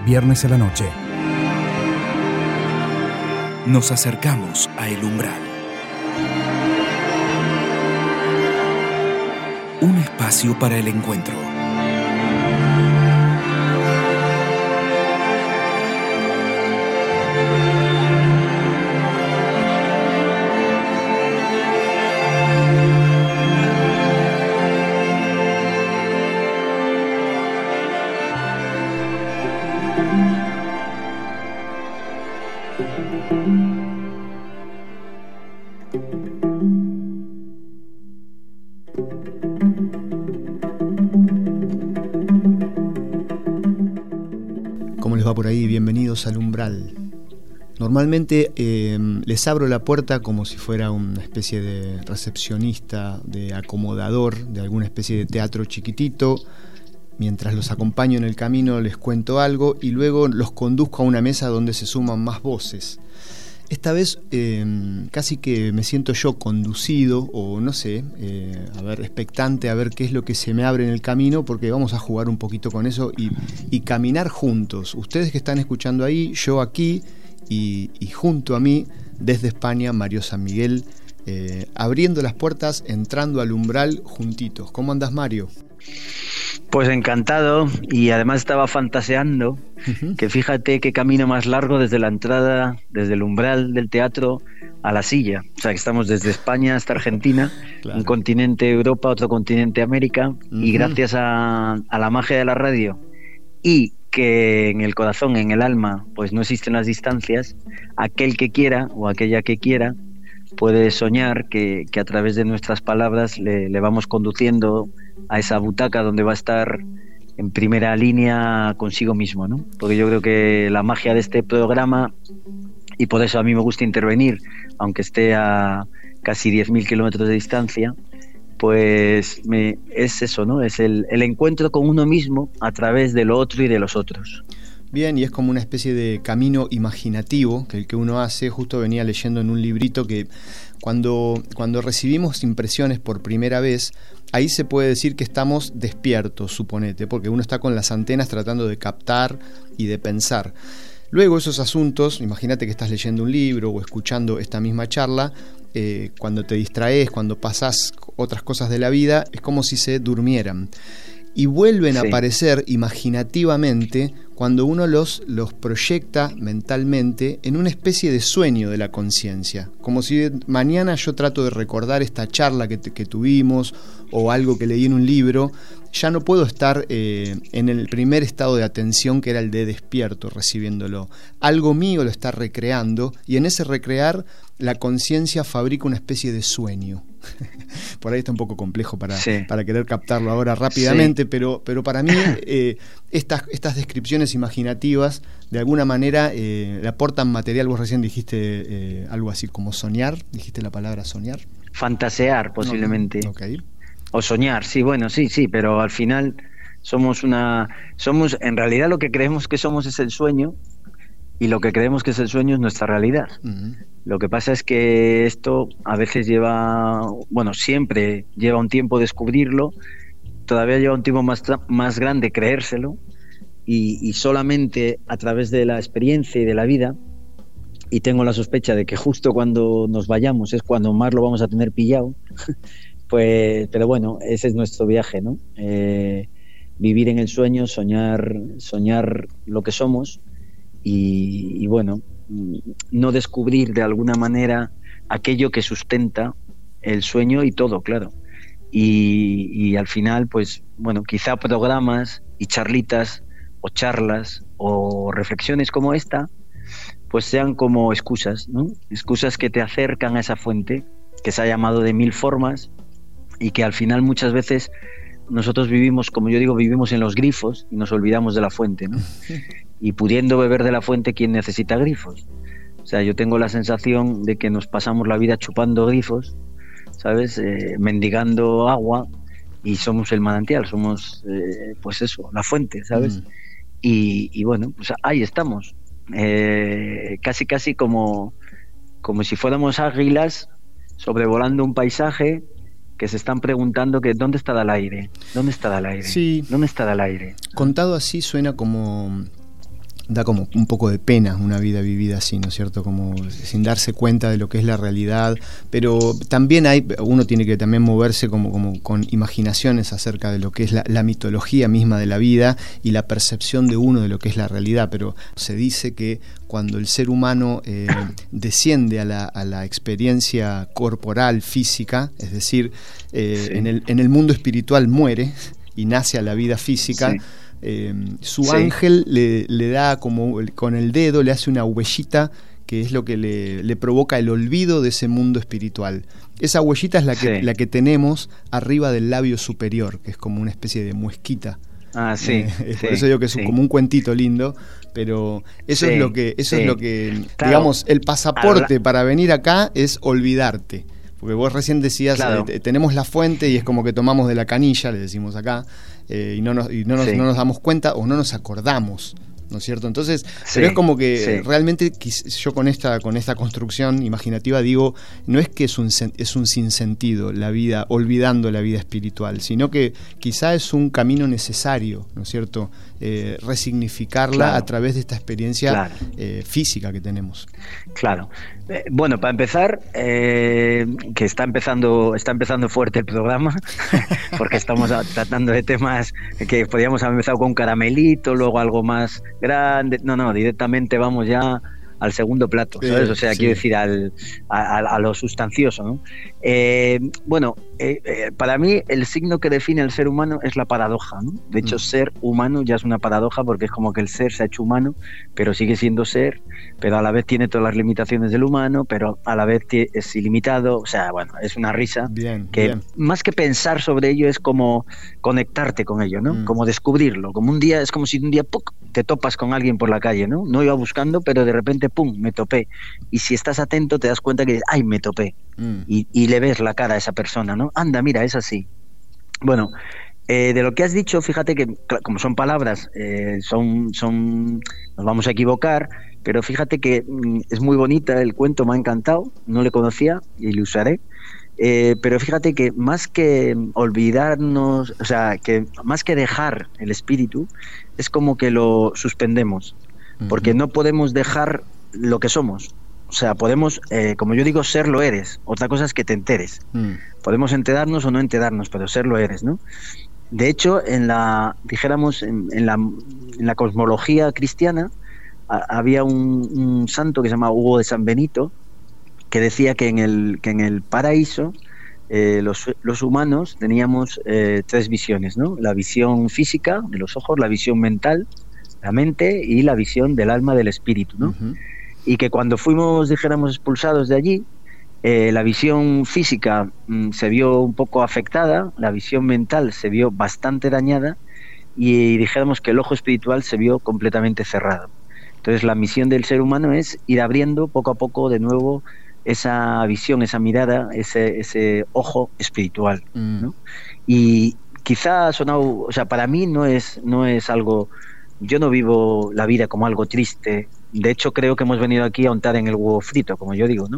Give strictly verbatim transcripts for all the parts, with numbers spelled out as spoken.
viernes a la noche. Nos acercamos a El Umbral. Un espacio para el encuentro. ¿Cómo les va por ahí? Bienvenidos al Umbral. Normalmente eh, les abro la puerta como si fuera una especie de recepcionista, de acomodador de alguna especie de teatro chiquitito. Mientras los acompaño en el camino les cuento algo y luego los conduzco a una mesa donde se suman más voces. Esta vez eh, casi que me siento yo conducido o no sé, eh, a ver, expectante a ver qué es lo que se me abre en el camino, porque vamos a jugar un poquito con eso y, y caminar juntos. Ustedes que están escuchando ahí, yo aquí y, y junto a mí, desde España, Mario San Miguel, eh, abriendo las puertas, entrando al Umbral juntitos. ¿Cómo andás, Mario? Pues encantado, y además estaba fantaseando uh-huh. que fíjate qué camino más largo desde la entrada, desde el umbral del teatro a la silla. O sea, que estamos desde España hasta Argentina, claro. Un continente Europa, otro continente América, uh-huh. y gracias a, a la magia de la radio y que en el corazón, en el alma, pues no existen las distancias, aquel que quiera o aquella que quiera puede soñar que, que a través de nuestras palabras le, le vamos conduciendo a esa butaca donde va a estar en primera línea consigo mismo, ¿no? Porque yo creo que la magia de este programa, y por eso a mí me gusta intervenir, aunque esté a casi diez mil kilómetros de distancia, pues me, es eso, ¿no? Es el, el encuentro con uno mismo a través de lo otro y de los otros. Bien, y es como una especie de camino imaginativo que el que uno hace. Justo venía leyendo en un librito que cuando, cuando recibimos impresiones por primera vez, ahí se puede decir que estamos despiertos, suponete, porque uno está con las antenas tratando de captar y de pensar. Luego esos asuntos, imagínate que estás leyendo un libro o escuchando esta misma charla, eh, cuando te distraes, cuando pasás otras cosas de la vida, es como si se durmieran. Y vuelven sí. a aparecer imaginativamente cuando uno los, los proyecta mentalmente en una especie de sueño de la conciencia. Como si mañana yo trato de recordar esta charla que, que tuvimos o algo que leí en un libro, ya no puedo estar eh, en el primer estado de atención que era el de despierto recibiéndolo. Algo mío lo está recreando y en ese recrear la conciencia fabrica una especie de sueño. Por ahí está un poco complejo para, sí. para querer captarlo ahora rápidamente, sí. pero, pero para mí eh, estas, estas descripciones imaginativas de alguna manera eh, le aportan material. Vos recién dijiste eh, algo así como soñar, dijiste la palabra soñar. Fantasear posiblemente. No, okay. O soñar, sí, bueno, sí, sí, pero al final somos una... somos en realidad lo que creemos que somos es el sueño, y lo que creemos que es el sueño es nuestra realidad. Uh-huh. Lo que pasa es que esto a veces lleva, bueno, siempre lleva un tiempo descubrirlo, todavía lleva un tiempo más, más grande creérselo, y, y solamente a través de la experiencia y de la vida, y tengo la sospecha de que justo cuando nos vayamos es cuando más lo vamos a tener pillado, pues, pero bueno, ese es nuestro viaje, ¿no? Eh, vivir en el sueño, soñar, soñar lo que somos, y, y bueno, no descubrir de alguna manera aquello que sustenta el sueño y todo, claro. Y, y al final, pues, bueno, quizá programas y charlitas o charlas o reflexiones como esta, pues sean como excusas, ¿no? Excusas que te acercan a esa fuente que se ha llamado de mil formas y que al final muchas veces nosotros vivimos, como yo digo, vivimos en los grifos y nos olvidamos de la fuente, ¿no? Y pudiendo beber de la fuente, ¿quién necesita grifos? O sea, yo tengo la sensación de que nos pasamos la vida chupando grifos, ¿sabes? Eh, mendigando agua, y somos el manantial, somos, eh, pues eso, la fuente, ¿sabes? Mm. Y, y bueno, pues ahí estamos, eh, casi casi como, como si fuéramos águilas sobrevolando un paisaje que se están preguntando que ¿dónde está el aire? ¿Dónde está el aire? Sí. ¿Dónde está el aire? Contado así suena como... da como un poco de pena una vida vivida así, ¿no es cierto? Como sin darse cuenta de lo que es la realidad, pero también hay, uno tiene que también moverse como, como con imaginaciones acerca de lo que es la, la mitología misma de la vida y la percepción de uno de lo que es la realidad, pero se dice que cuando el ser humano eh, desciende a la, a la experiencia corporal, física, es decir, eh, sí. en, el, en el mundo espiritual muere y nace a la vida física, sí. Eh, su sí. ángel le, le da como con el dedo, le hace una huellita que es lo que le, le provoca el olvido de ese mundo espiritual. Esa huellita es la que, sí. la que tenemos arriba del labio superior, que es como una especie de muesquita. Ah, sí. Eh, sí por eso digo que es sí. como un cuentito lindo, pero eso sí, es lo que, eso sí. es lo que, claro. digamos, el pasaporte Habla. para venir acá es olvidarte. Porque vos recién decías, claro. eh, tenemos la fuente y es como que tomamos de la canilla, le decimos acá, eh, y, no nos, y no, nos, sí. no nos damos cuenta o no nos acordamos, ¿no es cierto? Entonces, sí, pero es como que sí. realmente yo con esta, con esta construcción imaginativa digo, no es que es un, es un sinsentido la vida, olvidando la vida espiritual, sino que quizá es un camino necesario, ¿no es cierto? Eh, resignificarla claro. a través de esta experiencia claro. eh, física que tenemos. Claro. Eh, bueno, para empezar, eh, que está empezando, está empezando fuerte el programa, porque estamos a, tratando de temas que podríamos haber empezado con un caramelito, luego algo más grande. No, no, directamente vamos ya al segundo plato, ¿sabes? O sea, sí. quiero decir, al, a, a lo sustancioso, ¿no? Eh, bueno, eh, eh, para mí el signo que define al ser humano es la paradoja, ¿no? De hecho, mm. ser humano ya es una paradoja porque es como que el ser se ha hecho humano, pero sigue siendo ser, pero a la vez tiene todas las limitaciones del humano, pero a la vez es ilimitado. O sea, bueno, es una risa bien, que bien. más que pensar sobre ello es como conectarte con ello, ¿no? Mm. Como descubrirlo, como un día, es como si un día ¡puc! Te topas con alguien por la calle, ¿no? No iba buscando, pero de repente ¡pum! Me topé. Y si estás atento te das cuenta que ¡ay! Me topé. Mm. Y, y le ves la cara a esa persona, ¿no? Anda, mira, es así. Bueno, eh, de lo que has dicho, fíjate que como son palabras, eh, son, son, nos vamos a equivocar, pero fíjate que mm, es muy bonita, el cuento me ha encantado, no le conocía y le usaré. Eh, pero fíjate que más que olvidarnos, o sea, que más que dejar el espíritu, es como que lo suspendemos, uh-huh. porque no podemos dejar lo que somos. O sea, podemos, eh, como yo digo, ser lo eres. Otra cosa es que te enteres. Uh-huh. Podemos enterarnos o no enterarnos, pero ser lo eres, ¿no? De hecho, en la, dijéramos, en, en, la, en la cosmología cristiana, a, había un, un santo que se llama Hugo de San Benito, que decía que en el, que en el paraíso eh, los, los humanos teníamos eh, tres visiones, ¿no? La visión física de los ojos, la visión mental, la mente, y la visión del alma, del espíritu, ¿no? Uh-huh. Y que cuando fuimos, dijéramos, expulsados de allí, eh, la visión física mm, se vio un poco afectada, la visión mental se vio bastante dañada y dijéramos que el ojo espiritual se vio completamente cerrado. Entonces la misión del ser humano es ir abriendo poco a poco de nuevo esa visión, esa mirada, ese, ese ojo espiritual, mm. ¿no? Y quizá ha sonado, o sea, para mí no es, no es algo, yo no vivo la vida como algo triste. De hecho, creo que hemos venido aquí a untar en el huevo frito, como yo digo, ¿no?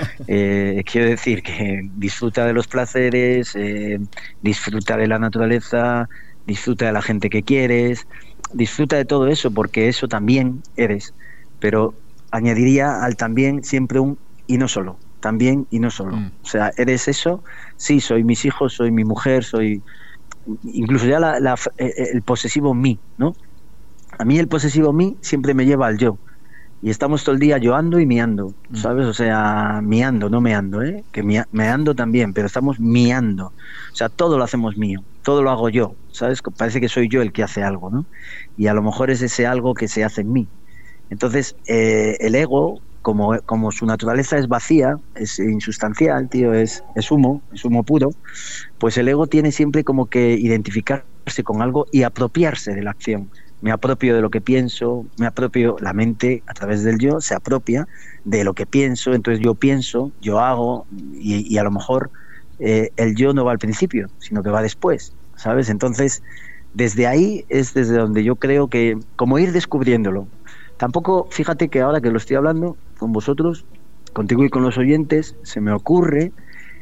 eh, quiero decir que disfruta de los placeres, eh, disfruta de la naturaleza, disfruta de la gente que quieres, disfruta de todo eso, porque eso también eres. Pero añadiría al también siempre un y no solo, también y no solo. Mm. O sea, ¿eres eso? Sí, soy mis hijos, soy mi mujer, soy incluso ya la, la, el posesivo mí, ¿no? A mí el posesivo mí siempre me lleva al yo. Y estamos todo el día yoando y miando, ¿sabes? O sea, miando, no meando, ¿eh? Que mea, meando también, pero estamos miando. O sea, todo lo hacemos mío, todo lo hago yo, ¿sabes? Parece que soy yo el que hace algo, ¿no? Y a lo mejor es ese algo que se hace en mí. Entonces, eh, el ego, como, como su naturaleza es vacía, es insustancial, tío, es, es humo, es humo puro, pues el ego tiene siempre como que identificarse con algo y apropiarse de la acción. Me apropio de lo que pienso, me apropio, la mente a través del yo se apropia de lo que pienso, entonces yo pienso, yo hago, y, y a lo mejor eh, el yo no va al principio, sino que va después, ¿sabes? Entonces, desde ahí es desde donde yo creo que, como ir descubriéndolo. Tampoco, fíjate que ahora que lo estoy hablando con vosotros, contigo y con los oyentes, se me ocurre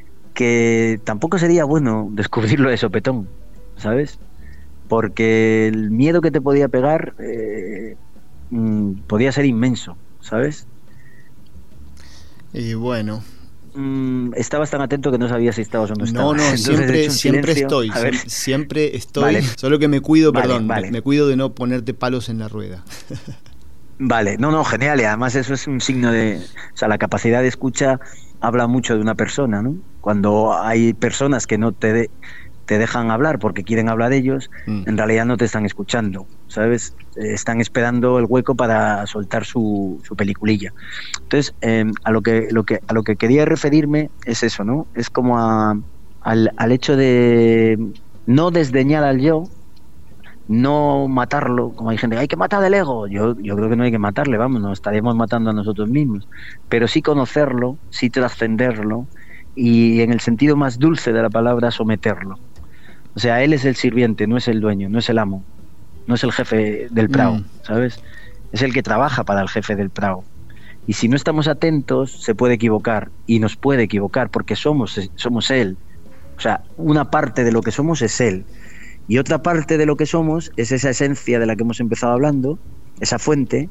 que tampoco sería bueno descubrirlo de sopetón, ¿sabes? Porque el miedo que te podía pegar, eh, mmm, podía ser inmenso, ¿sabes? Y bueno... Mm, estabas tan atento que no sabías si estabas o no estabas. No, no, Entonces, siempre, siempre silencio. estoy, A ver. siempre, siempre estoy, Vale. solo que me cuido, Vale, perdón, vale. Me, me cuido de no ponerte palos en la rueda. Vale, no, no, genial, y además eso es un signo de, o sea, la capacidad de escucha habla mucho de una persona, ¿no? Cuando hay personas que no te, de, te dejan hablar porque quieren hablar ellos, mm. en realidad no te están escuchando, ¿sabes? Están esperando el hueco para soltar su, su peliculilla. Entonces, eh, a lo que, lo que a lo que quería referirme es eso, ¿no? Es como a, al, al hecho de no desdeñar al yo, no matarlo, como hay gente, hay que matar el ego. Yo, yo creo que no hay que matarle, vamos, nos estaríamos matando a nosotros mismos. Pero sí conocerlo, sí trascenderlo y, en el sentido más dulce de la palabra, someterlo. O sea, él es el sirviente, no es el dueño, no es el amo, no es el jefe del prao, mm. ¿sabes? Es el que trabaja para el jefe del prao. Y si no estamos atentos, se puede equivocar, y nos puede equivocar, porque somos, somos él. O sea, una parte de lo que somos es él. Y otra parte de lo que somos es esa esencia de la que hemos empezado hablando, esa fuente,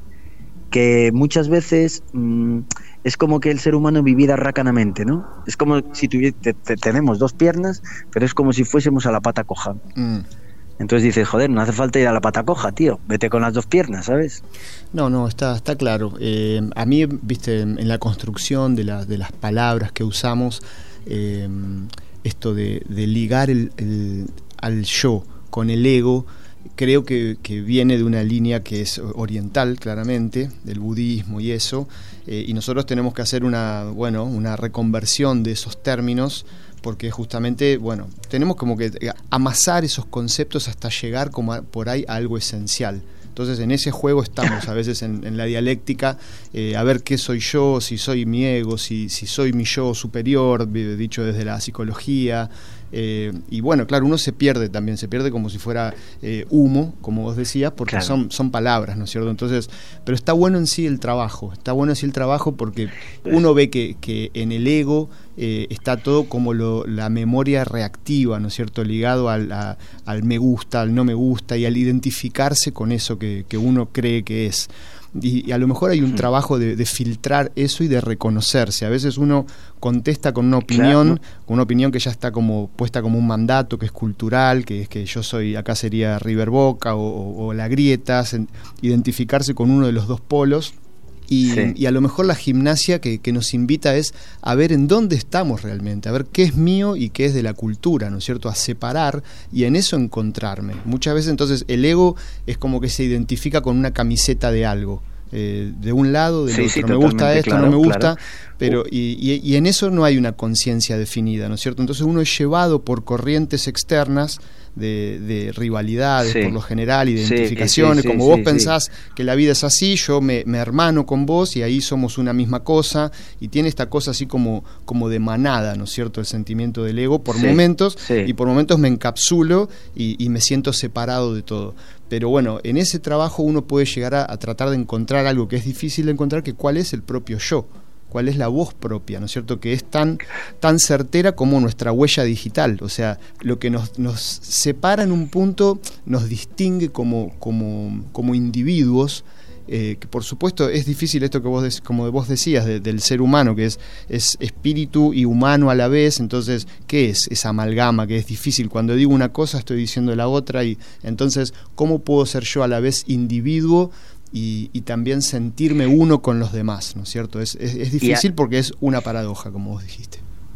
que muchas veces mmm, es como que el ser humano viviera rácanamente, ¿no? Es como si tuviera, te, te, tenemos dos piernas, pero es como si fuésemos a la pata coja. Mm. Entonces dices, joder, no hace falta ir a la pata coja, tío, vete con las dos piernas, ¿sabes? No, no, está, está claro. Eh, a mí, viste, en la construcción de, la, de las palabras que usamos, eh, esto de, de ligar el, el, al yo con el ego, creo que, que viene de una línea que es oriental, claramente, del budismo y eso, eh, y nosotros tenemos que hacer una, bueno, una reconversión de esos términos, porque justamente, bueno, tenemos como que amasar esos conceptos hasta llegar como a, por ahí a algo esencial. Entonces en ese juego estamos a veces en, en la dialéctica, eh, a ver qué soy yo, si soy mi ego, si, si soy mi yo superior, dicho desde la psicología. Eh, y bueno, claro, uno se pierde también, se pierde como si fuera eh, humo, como vos decías, porque claro. son, son palabras, ¿no es cierto? Entonces, pero está bueno en sí el trabajo, está bueno en sí el trabajo porque uno ve que, que en el ego eh, está todo como lo, la memoria reactiva, ¿no es cierto? Ligado al, a, al me gusta, al no me gusta y al identificarse con eso que, que uno cree que es. Y, y a lo mejor hay un trabajo de, de filtrar eso y de reconocerse. A veces uno contesta con una opinión, claro. con una opinión que ya está como puesta como un mandato, que es cultural, que es que yo soy, acá sería River Boca o, o, o La Grieta, identificarse con uno de los dos polos. Y, sí. y a lo mejor la gimnasia que, que nos invita es a ver en dónde estamos realmente, a ver qué es mío y qué es de la cultura, ¿no es cierto? A separar y en eso encontrarme. Muchas veces entonces el ego es como que se identifica con una camiseta de algo. Eh, de un lado, del sí, otro, sí, me gusta esto, claro, no me gusta, claro. pero y, y, y en eso no hay una conciencia definida, ¿no es cierto? Entonces uno es llevado por corrientes externas de, de rivalidades, sí. por lo general, identificaciones, sí, sí, sí, como sí, vos sí, pensás sí. que la vida es así, yo me, me hermano con vos y ahí somos una misma cosa, y tiene esta cosa así como, como de manada, ¿no es cierto? El sentimiento del ego por sí, momentos, sí. y por momentos me encapsulo y, y me siento separado de todo. Pero bueno, en ese trabajo uno puede llegar a, a tratar de encontrar algo que es difícil de encontrar, que cuál es el propio yo, cuál es la voz propia, ¿no es cierto? Que es tan, tan certera como nuestra huella digital. O sea, lo que nos, nos separa en un punto, nos distingue como, como, como individuos, eh, que por supuesto es difícil esto que vos de, como vos decías de, del ser humano, que es, es espíritu y humano a la vez. Entonces, ¿qué es esa amalgama? Que es difícil, cuando digo una cosa estoy diciendo la otra, y entonces ¿cómo puedo ser yo a la vez individuo y, y también sentirme uno con los demás? ¿No es cierto? Es, es, es difícil a... porque es una paradoja, como vos dijiste.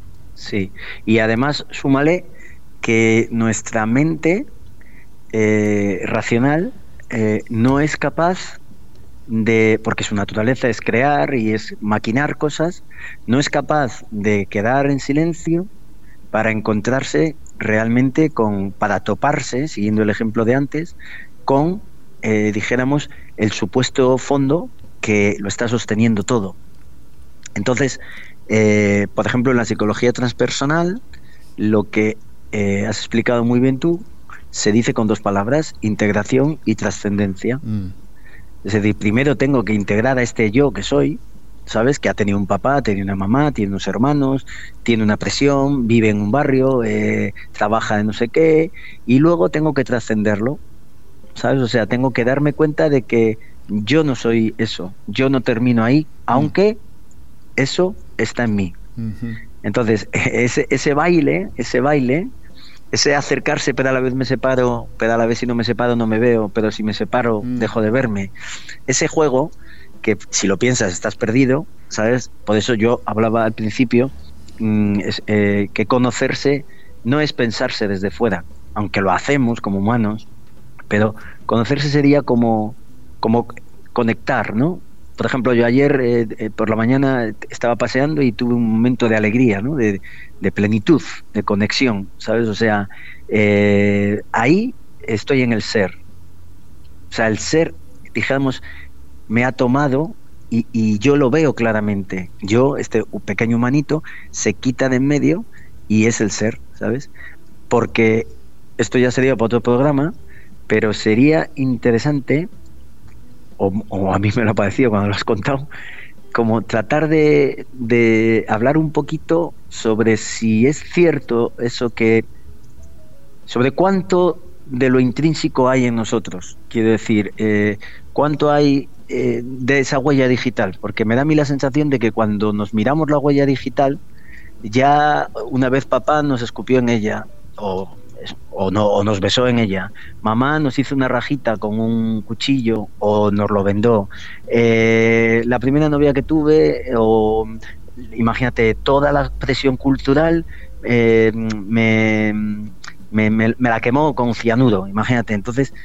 Sí, y además súmale que nuestra mente eh, racional eh, no es capaz de, porque su naturaleza es crear y es maquinar cosas, no es capaz de quedar en silencio para encontrarse realmente con, para toparse, siguiendo el ejemplo de antes, con, eh, dijéramos, el supuesto fondo que lo está sosteniendo todo. Entonces, eh, por ejemplo, en la psicología transpersonal, lo que eh, has explicado muy bien tú, se dice con dos palabras: integración y trascendencia. Mm. Es decir, primero tengo que integrar a este yo que soy, ¿sabes? Que ha tenido un papá, tiene una mamá, tiene unos hermanos, tiene una presión, vive en un barrio, eh, trabaja de no sé qué, y luego tengo que trascenderlo, ¿sabes? O sea, tengo que darme cuenta de que yo no soy eso, yo no termino ahí, aunque eso está en mí. Uh-huh. Entonces, ese, ese baile, ese baile, ese acercarse, pero a la vez me separo, pero a la vez si no me separo no me veo, pero si me separo uh-huh. dejo de verme. Ese juego, que si lo piensas estás perdido, ¿sabes? Por eso yo hablaba al principio mmm, es, eh, que conocerse no es pensarse desde fuera, aunque lo hacemos como humanos, pero conocerse sería como, como conectar, ¿no? Por ejemplo, yo ayer eh, eh, por la mañana estaba paseando y tuve un momento de alegría, ¿no? De, de plenitud, de conexión, ¿sabes? O sea, eh, ahí estoy en el ser. O sea, el ser, dijéramos, me ha tomado y, y yo lo veo claramente. Yo, este pequeño humanito, se quita de en medio y es el ser, ¿sabes? Porque esto ya sería para otro programa, pero sería interesante, o, o a mí me lo ha parecido cuando lo has contado, como tratar de, de hablar un poquito sobre si es cierto eso que, sobre cuánto de lo intrínseco hay en nosotros, quiero decir, eh, cuánto hay eh, de esa huella digital, porque me da a mí la sensación de que cuando nos miramos la huella digital, ya una vez papá nos escupió en ella, o O, no, o nos besó en ella, mamá nos hizo una rajita con un cuchillo o nos lo vendó, eh, la primera novia que tuve, o imagínate, toda la presión cultural eh, me, me, me, me la quemó con cianuro, imagínate. Entonces,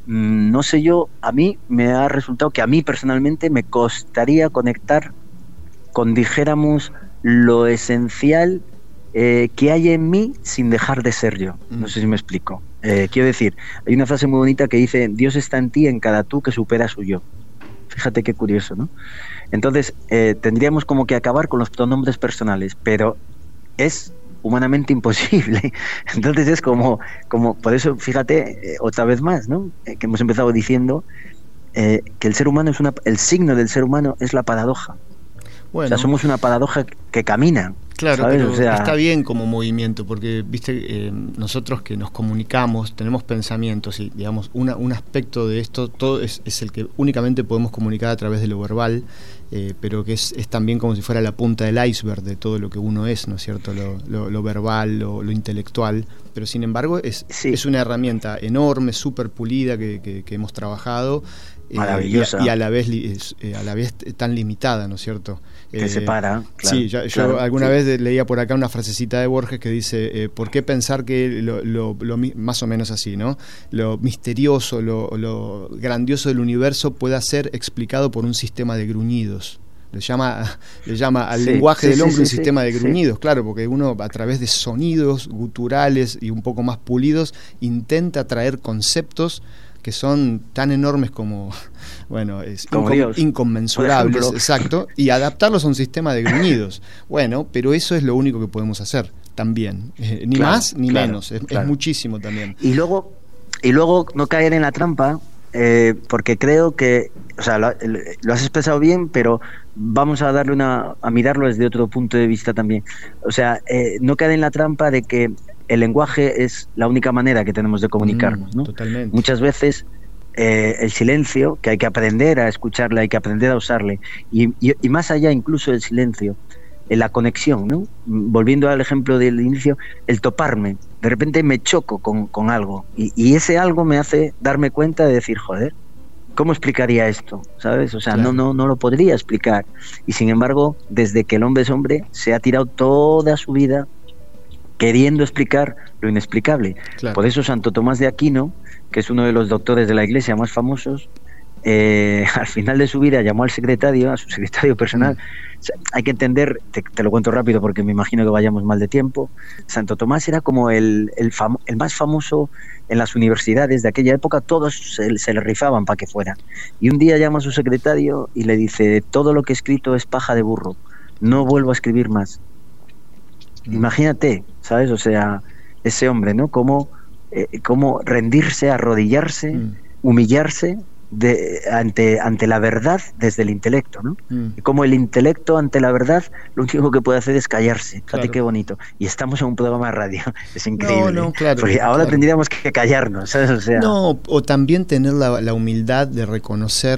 no sé yo, a mí me ha resultado que a mí personalmente me costaría conectar con, dijéramos, lo esencial Eh, que hay en mí sin dejar de ser yo. No sé si me explico. Eh, quiero decir, hay una frase muy bonita que dice: Dios está en ti, en cada tú que supera su yo. Fíjate qué curioso, ¿no? Entonces, eh, tendríamos como que acabar con los pronombres personales, pero es humanamente imposible. Entonces es como, como por eso, fíjate, eh, otra vez más, ¿no? Eh, que hemos empezado diciendo eh, que el ser humano es una, el signo del ser humano es la paradoja. Bueno, o sea, somos una paradoja que camina. Claro, ¿sabes? pero o sea, está bien como movimiento, porque viste, eh, nosotros que nos comunicamos, tenemos pensamientos y digamos, una, un aspecto de esto, todo es, es el que únicamente podemos comunicar a través de lo verbal, eh, pero que es, es también como si fuera la punta del iceberg de todo lo que uno es, ¿no es cierto? Lo, lo, lo verbal, lo, lo intelectual, pero sin embargo es, sí. es una herramienta enorme, súper pulida que, que, que hemos trabajado. Maravillosa. Eh, y, a, y a la vez eh, a la vez tan limitada, ¿no es cierto? Que eh, separa. Claro, sí, yo, yo claro, alguna sí. vez leía por acá una frasecita de Borges que dice, eh, ¿por qué pensar que lo, lo, lo más o menos así, ¿no? Lo misterioso, lo, lo grandioso del universo pueda ser explicado por un sistema de gruñidos? Le llama, le llama al sí, lenguaje sí, del hombre sí, un sí, sistema de gruñidos, sí. Claro, porque uno a través de sonidos guturales y un poco más pulidos intenta traer conceptos que son tan enormes como, bueno, es como incom- inconmensurables, exacto, y adaptarlos a un sistema de gruñidos. Bueno, pero eso es lo único que podemos hacer también, eh, ni claro, más ni claro, menos, es, claro. es muchísimo también. Y luego, y luego no caer en la trampa, eh, porque creo que, o sea, lo, lo has expresado bien, pero vamos a darle una, a mirarlo desde otro punto de vista también. O sea, eh, no caer en la trampa de que el lenguaje es la única manera que tenemos de comunicarnos, ¿no? Totalmente. Muchas veces eh, el silencio, que hay que aprender a escucharle, hay que aprender a usarle, y, y, y más allá incluso del silencio, en la conexión, ¿no? Volviendo al ejemplo del inicio, el toparme, de repente me choco con, con algo, y, y ese algo me hace darme cuenta de decir, joder, ¿cómo explicaría esto? ¿Sabes? O sea, claro. no, no, no lo podría explicar, y sin embargo, desde que el hombre es hombre, se ha tirado toda su vida queriendo explicar lo inexplicable. Claro. Por eso Santo Tomás de Aquino, que es uno de los doctores de la Iglesia más famosos, eh, al final de su vida llamó al secretario, a su secretario personal. Mm. O sea, hay que entender, te, te lo cuento rápido porque me imagino que vayamos mal de tiempo. Santo Tomás era como el, el, fam- el más famoso en las universidades de aquella época, todos se, se le rifaban para que fuera. Y un día llama a su secretario y le dice, todo lo que he escrito es paja de burro, no vuelvo a escribir más. Mm. Imagínate, ¿sabes? O sea, ese hombre, ¿no? Cómo, eh, cómo rendirse, arrodillarse, mm. humillarse de, ante, ante la verdad desde el intelecto, ¿no? Mm. Y como el intelecto ante la verdad lo único que puede hacer es callarse. Fíjate claro. qué bonito. Y estamos en un programa de radio. Es increíble. No, no, claro. Porque ahora claro. tendríamos que callarnos, ¿sabes? O sea, no, o también tener la, la humildad de reconocer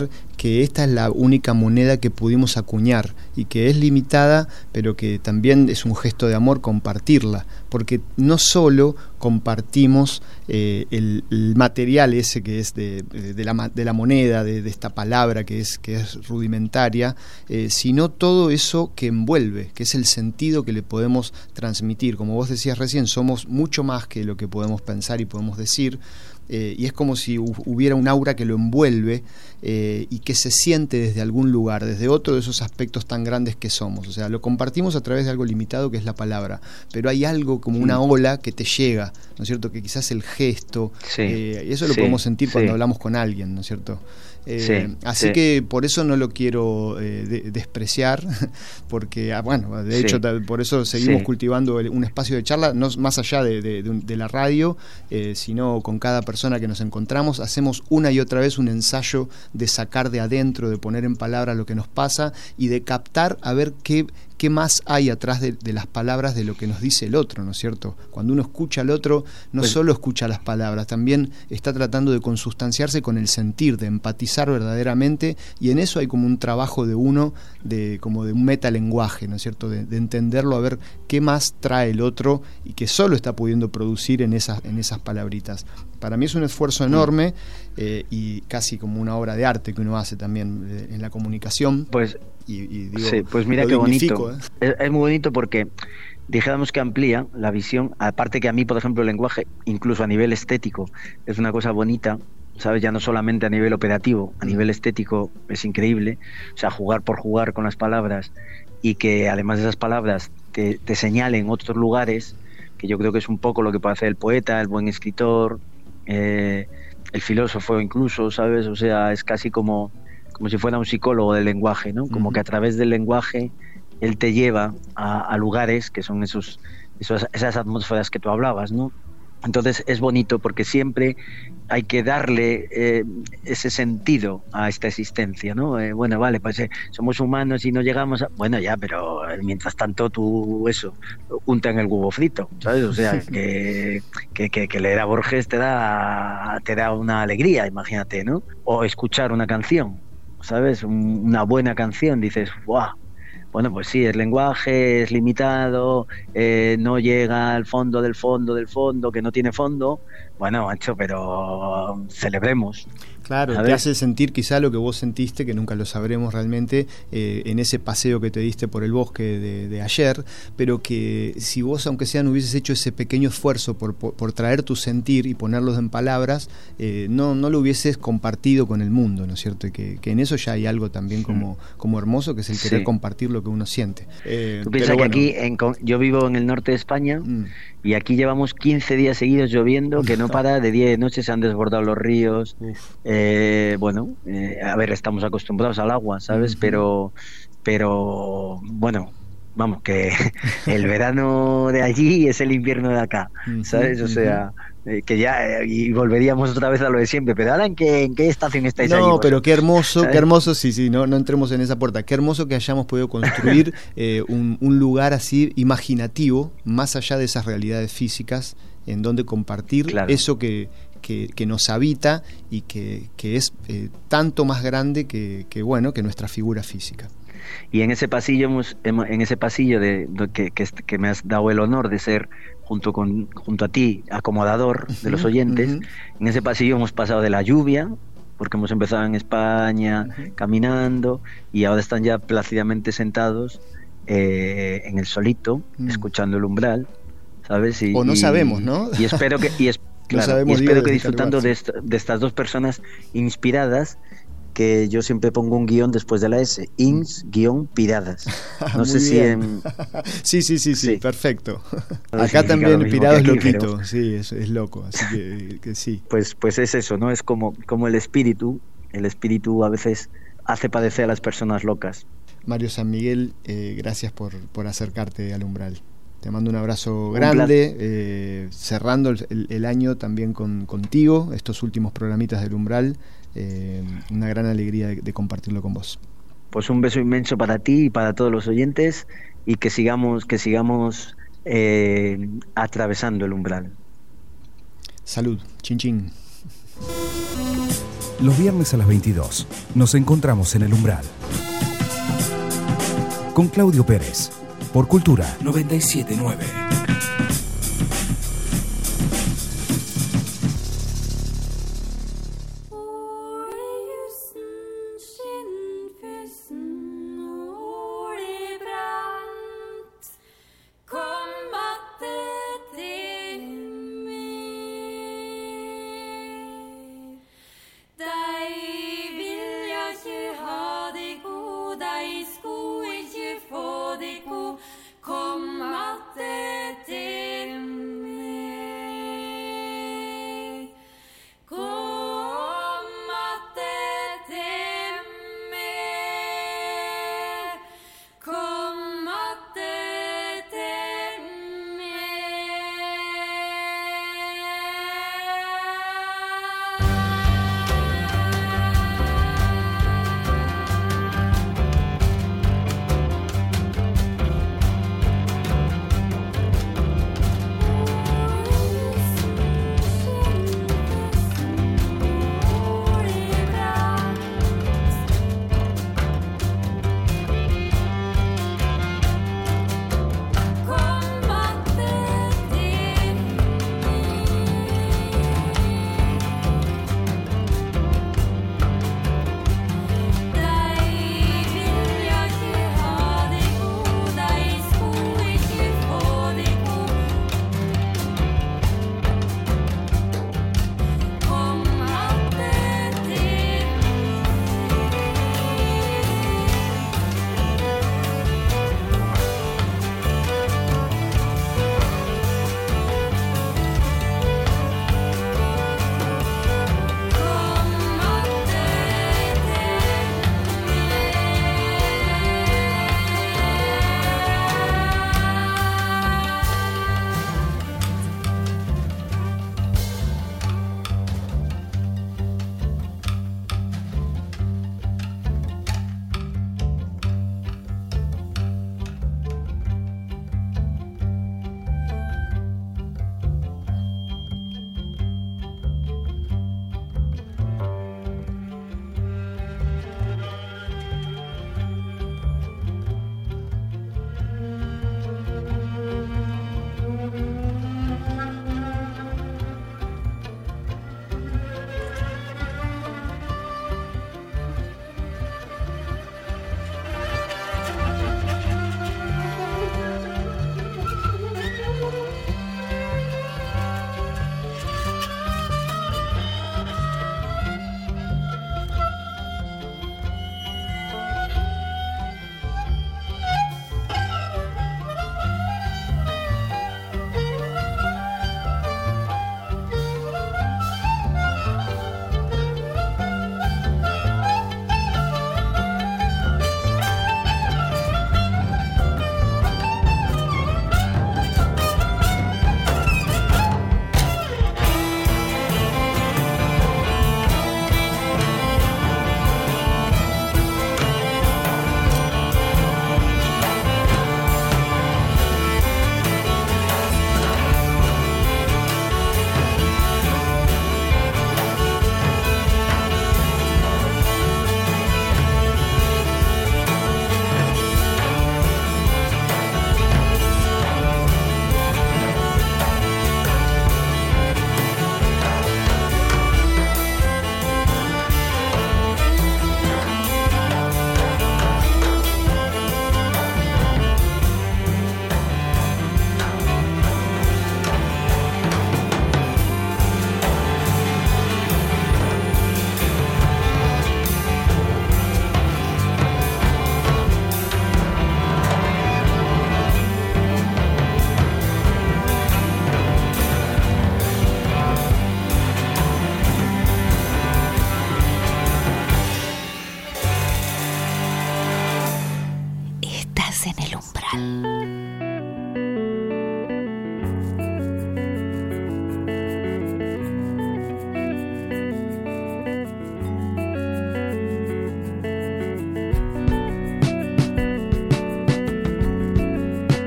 que esta es la única moneda que pudimos acuñar y que es limitada, pero que también es un gesto de amor compartirla, porque no solo compartimos eh, el, el material ese que es de, de, la, de la moneda, de, de esta palabra que es, que es rudimentaria, eh, sino todo eso que envuelve, que es el sentido que le podemos transmitir. Como vos decías recién, somos mucho más que lo que podemos pensar y podemos decir. Eh, y es como si hubiera un aura que lo envuelve eh, y que se siente desde algún lugar, desde otro de esos aspectos tan grandes que somos. O sea, lo compartimos a través de algo limitado que es la palabra, pero hay algo como una ola que te llega, ¿no es cierto? Que quizás el gesto, sí. eh, eso lo sí. podemos sentir cuando sí. hablamos con alguien, ¿no es cierto? Eh, sí, así sí. que por eso no lo quiero eh, de, despreciar, porque, ah, bueno, de hecho, sí. por eso seguimos sí. cultivando el, un espacio de charla, no más allá de, de, de, de la radio, eh, sino con cada persona que nos encontramos, hacemos una y otra vez un ensayo de sacar de adentro, de poner en palabras lo que nos pasa y de captar a ver qué, qué más hay atrás de, de las palabras de lo que nos dice el otro, ¿no es cierto? Cuando uno escucha al otro, no pues, solo escucha las palabras, también está tratando de consustanciarse con el sentir, de empatizar verdaderamente, y en eso hay como un trabajo de uno, de como de un metalenguaje, ¿no es cierto? De, de entenderlo, a ver qué más trae el otro y que solo está pudiendo producir en esas, en esas palabritas. Para mí es un esfuerzo enorme eh, y casi como una obra de arte que uno hace también eh, en la comunicación. Pues, y, y digo, sí, pues mira qué bonito. ¿eh? Es, es muy bonito porque dijéramos que amplía la visión, aparte que a mí, por ejemplo, el lenguaje, incluso a nivel estético, es una cosa bonita, ¿sabes? Ya no solamente a nivel operativo, a nivel estético es increíble, o sea, jugar por jugar con las palabras y que además de esas palabras te, te señalen otros lugares, que yo creo que es un poco lo que puede hacer el poeta, el buen escritor, eh, el filósofo incluso, ¿sabes? O sea, es casi como, como si fuera un psicólogo del lenguaje, ¿no? Como uh-huh. que a través del lenguaje él te lleva a, a lugares que son esos, esos, esas atmósferas que tú hablabas, ¿no? Entonces es bonito porque siempre hay que darle eh, ese sentido a esta existencia, ¿no? Eh, bueno, vale, pues eh, somos humanos y no llegamos a... Bueno, ya, pero eh, mientras tanto tú, eso, unta en el huevo frito, ¿sabes? O sea, que, que, que, que leer a Borges te da, te da una alegría, imagínate, ¿no? O escuchar una canción, ¿sabes? Un, una buena canción, dices, ¡guau! Bueno, pues sí, el lenguaje es limitado, eh, no llega al fondo del fondo del fondo, que no tiene fondo. Bueno, macho, pero celebremos. Claro, te hace sentir quizá lo que vos sentiste, que nunca lo sabremos realmente, eh, en ese paseo que te diste por el bosque de, de ayer, pero que si vos, aunque sea, no hubieses hecho ese pequeño esfuerzo por, por, por traer tu sentir y ponerlos en palabras, eh, no, no lo hubieses compartido con el mundo, ¿no es cierto? Y que, que en eso ya hay algo también sí. como, como hermoso, que es el querer sí. compartir lo que uno siente. Eh, Tú piensas bueno. que aquí, en, yo vivo en el norte de España, mm. y aquí llevamos quince días seguidos lloviendo, que no para, de día y de noche se han desbordado los ríos. Eh, bueno, eh, a ver, estamos acostumbrados al agua, ¿sabes? Uh-huh. Pero, pero, bueno, vamos, que el verano de allí es el invierno de acá, ¿sabes? O sea, eh, que ya, eh, y volveríamos otra vez a lo de siempre, pero ahora, ¿en qué, en qué estación estáis no, allí? No, pero qué hermoso, ¿sabes? Qué hermoso, sí, sí, no, no entremos en esa puerta, qué hermoso que hayamos podido construir eh, un, un lugar así imaginativo, más allá de esas realidades físicas, en donde compartir claro. eso que... Que, que nos habita y que, que es eh, tanto más grande que, que bueno que nuestra figura física. Y en ese pasillo hemos, en ese pasillo de, de que, que, que me has dado el honor de ser junto con junto a ti acomodador de los oyentes, uh-huh. en ese pasillo hemos pasado de la lluvia, porque hemos empezado en España uh-huh. caminando, y ahora están ya plácidamente sentados eh, en el solito, uh-huh. escuchando el umbral, ¿sabes? Y, o no y, sabemos, ¿no? Y espero que y es, Claro, y espero que disfrutando de, esta, de estas dos personas inspiradas, que yo siempre pongo un guión después de la S, ins guión piradas. No sé si en... sí, sí, sí, sí, sí, perfecto. Acá también pirado es loquito, pero... sí, es, es loco, así que, que sí. Pues, pues es eso, ¿no? Es como, como el espíritu, el espíritu a veces hace padecer a las personas locas. Mario San Miguel, eh, gracias por, por acercarte al umbral. Te mando un abrazo grande, eh, cerrando el, el año también con, contigo, estos últimos programitas del Umbral, eh, una gran alegría de, de compartirlo con vos. Pues un beso inmenso para ti y para todos los oyentes, y que sigamos, que sigamos eh, atravesando el umbral. Salud, chin chin. Los viernes a las veintidós nos encontramos en El Umbral. Con Claudio Pérez, por Cultura noventa y siete punto nueve.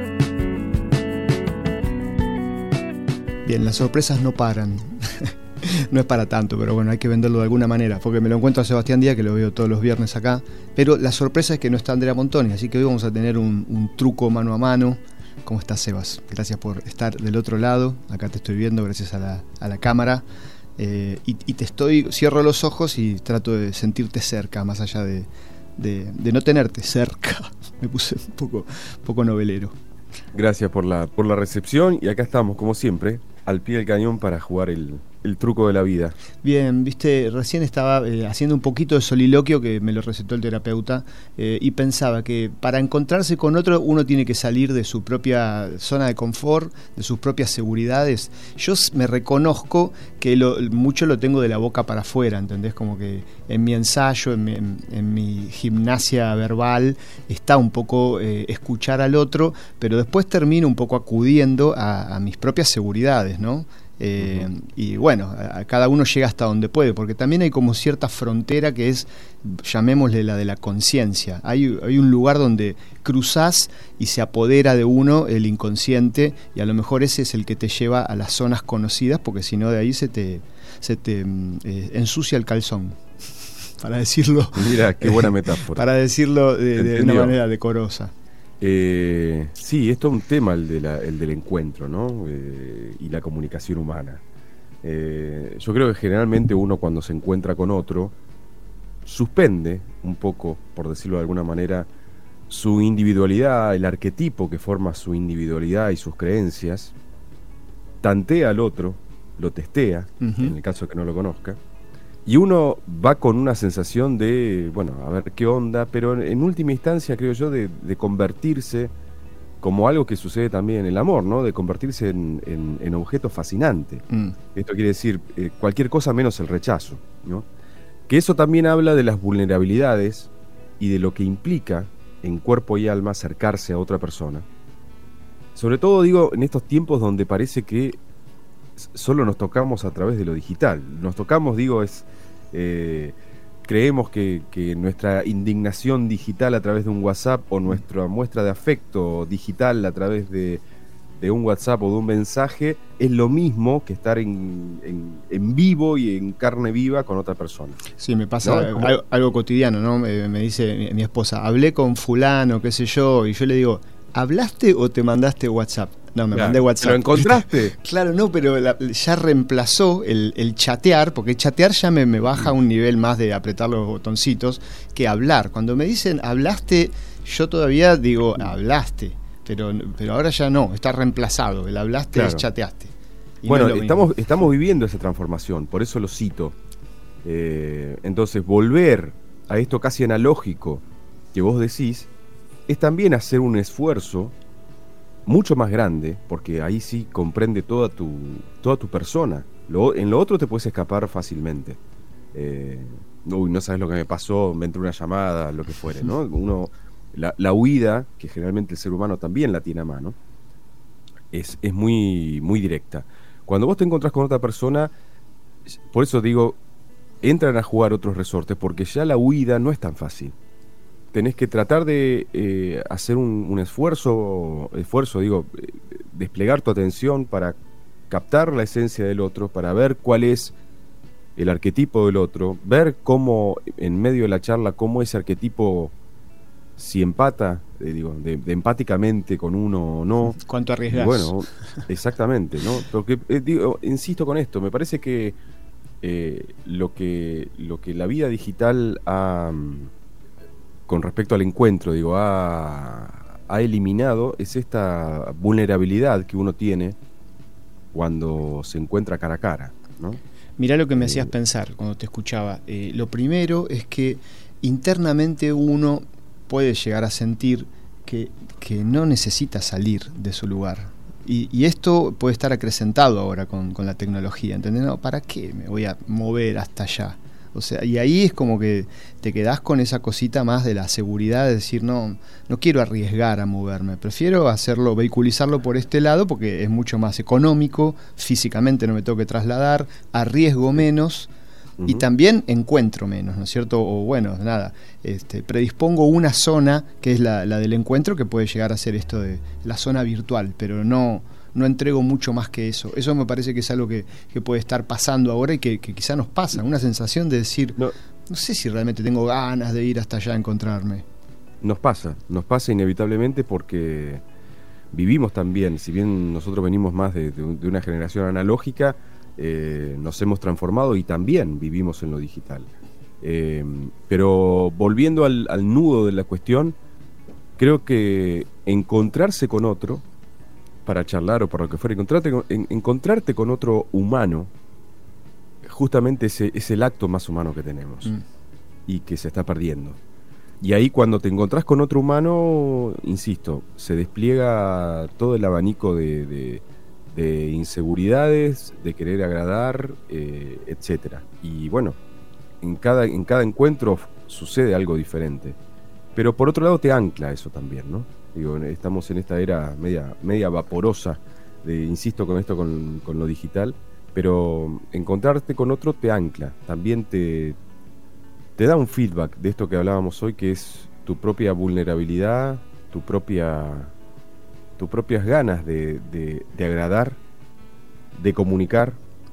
Bien, las sorpresas no paran. no es para tanto, pero bueno, hay que venderlo de alguna manera, porque me lo encuentro a Sebastián Díaz, que lo veo todos los viernes acá, pero la sorpresa es que no está Andrea Montoni, así que hoy vamos a tener un, un truco mano a mano. ¿Cómo estás, Sebas? Gracias por estar del otro lado, acá te estoy viendo gracias a la, a la cámara, eh, y, y te estoy, cierro los ojos y trato de sentirte cerca, más allá de, de, de no tenerte cerca. Me puse un poco, un poco novelero. Gracias por la, por la recepción, y acá estamos, como siempre, al pie del cañón para jugar el, el truco de la vida. Bien, viste, recién estaba eh, haciendo un poquito de soliloquio, que me lo recetó el terapeuta, eh, y pensaba que para encontrarse con otro uno tiene que salir de su propia zona de confort, de sus propias seguridades. Yo me reconozco que lo, mucho lo tengo de la boca para afuera, ¿entendés? Como que en mi ensayo, en mi, en, en mi gimnasia verbal, está un poco eh, escuchar al otro, pero después termino un poco acudiendo a, a mis propias seguridades, ¿no? Eh, uh-huh. Y bueno, a, a cada uno llega hasta donde puede, porque también hay como cierta frontera que es, llamémosle la de la conciencia. Hay, hay un lugar donde cruzás y se apodera de uno el inconsciente, y a lo mejor ese es el que te lleva a las zonas conocidas, porque si no de ahí se te, se te eh, ensucia el calzón, para decirlo. Mira, qué buena metáfora. Para decirlo de, de una manera decorosa. Eh, sí, esto es un tema, el, de la, el del encuentro, ¿no? Eh, y la comunicación humana. Eh, yo creo que generalmente uno, cuando se encuentra con otro, suspende un poco, por decirlo de alguna manera, su individualidad, el arquetipo que forma su individualidad y sus creencias, tantea al otro, lo testea, uh-huh. en el caso de que no lo conozca, y uno va con una sensación de, bueno, a ver qué onda, pero en última instancia, creo yo, de, de convertirse, como algo que sucede también en el amor, ¿no? De convertirse en, en, en objeto fascinante. Mm. Esto quiere decir eh, cualquier cosa menos el rechazo, ¿no? Que eso también habla de las vulnerabilidades y de lo que implica en cuerpo y alma acercarse a otra persona. Sobre todo, digo, en estos tiempos donde parece que solo nos tocamos a través de lo digital. Nos tocamos, digo, es eh, creemos que, que nuestra indignación digital a través de un WhatsApp, o nuestra muestra de afecto digital a través de, de un WhatsApp o de un mensaje, es lo mismo que estar en, en, en vivo y en carne viva con otra persona. Sí, me pasa, ¿no? Como algo, algo cotidiano, ¿no? Me, me dice mi, mi esposa, hablé con fulano, qué sé yo, y yo le digo, ¿hablaste o te mandaste WhatsApp? No, me claro, mandé WhatsApp. ¿Lo encontraste? Claro, no, pero la, ya reemplazó el, el chatear, porque chatear ya me, me baja a un nivel más de apretar los botoncitos que hablar. Cuando me dicen hablaste, yo todavía digo hablaste, pero, pero ahora ya no, está reemplazado. El hablaste claro. es chateaste. Y bueno, no es estamos, estamos viviendo esa transformación, por eso lo cito. Eh, entonces, volver a esto casi analógico que vos decís, es también hacer un esfuerzo mucho más grande, porque ahí sí comprende toda tu, toda tu persona. Lo, en lo otro te puedes escapar fácilmente. Eh, uy, no sabes lo que me pasó, me entró una llamada, lo que fuere, ¿no? Uno, la, la huida, que generalmente el ser humano también la tiene a mano, es, es muy, muy directa. Cuando vos te encontrás con otra persona, por eso digo, entran a jugar otros resortes, porque ya la huida no es tan fácil. Tenés que tratar de eh, hacer un, un esfuerzo, esfuerzo, digo, eh, desplegar tu atención para captar la esencia del otro, para ver cuál es el arquetipo del otro, ver cómo, en medio de la charla, cómo ese arquetipo, si empata, eh, digo, de, de empáticamente con uno o no. ¿Cuánto arriesgas? Bueno, exactamente, ¿no? Porque, eh, digo, insisto con esto, me parece que eh, lo que lo que la vida digital ha... con respecto al encuentro, digo, ha, ha eliminado es esta vulnerabilidad que uno tiene cuando se encuentra cara a cara, ¿no? Mirá lo que me eh, hacías pensar cuando te escuchaba. Eh, lo primero es que internamente uno puede llegar a sentir que, que no necesita salir de su lugar. Y, y esto puede estar acrecentado ahora con, con la tecnología, ¿entendés? No, ¿para qué me voy a mover hasta allá? O sea, y ahí es como que te quedás con esa cosita más de la seguridad, de decir, no, no quiero arriesgar a moverme, prefiero hacerlo, vehiculizarlo por este lado porque es mucho más económico, físicamente no me tengo que trasladar, arriesgo menos uh-huh. y también encuentro menos, ¿no es cierto? O bueno, nada, este, predispongo una zona que es la, la del encuentro, que puede llegar a ser esto de la zona virtual, pero no... no entrego mucho más que eso. Eso me parece que es algo que, que puede estar pasando ahora y que, que quizá nos pasa, una sensación de decir, no, no sé si realmente tengo ganas de ir hasta allá a encontrarme. Nos pasa, nos pasa inevitablemente porque vivimos también, si bien nosotros venimos más de, de, de una generación analógica, eh, nos hemos transformado y también vivimos en lo digital. Eh, pero volviendo al, al nudo de la cuestión, creo que encontrarse con otro para charlar o para lo que fuera, encontrarte con, en, encontrarte con otro humano, justamente ese, es el acto más humano que tenemos mm. y que se está perdiendo. Y ahí cuando te encontrás con otro humano, insisto, se despliega todo el abanico de, de, de inseguridades, de querer agradar, eh, etcétera. Y bueno, en cada, en cada encuentro sucede algo diferente. Pero por otro lado te ancla eso también, ¿no? Digo, estamos en esta era media, media vaporosa, de, insisto con esto, con, con lo digital, pero encontrarte con otro te ancla, también te, te da un feedback de esto que hablábamos hoy, que es tu propia vulnerabilidad, tu propia, tus propias ganas de, de, de agradar, de comunicar,